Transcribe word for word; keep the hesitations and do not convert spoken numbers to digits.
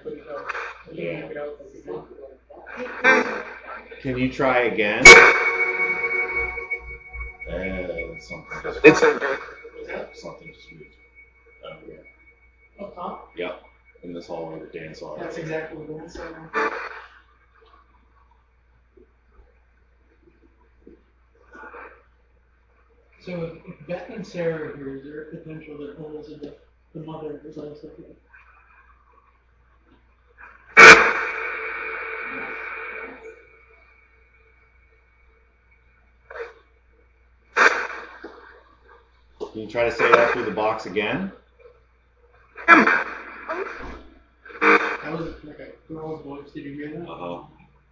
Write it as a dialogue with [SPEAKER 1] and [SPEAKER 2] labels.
[SPEAKER 1] Can you try again? And something just
[SPEAKER 2] It's
[SPEAKER 1] something just moved. Oh, yeah. Up top? Yep. In this hallway that Dan saw. That's exactly what Dan saw.
[SPEAKER 3] So if, if Beth and Sarah are here, is there a potential that Elizabeth, the mother, is also here?
[SPEAKER 1] Can you try to say that through the box again?
[SPEAKER 3] That was like a girl's voice. Did you hear that?
[SPEAKER 1] Uh huh.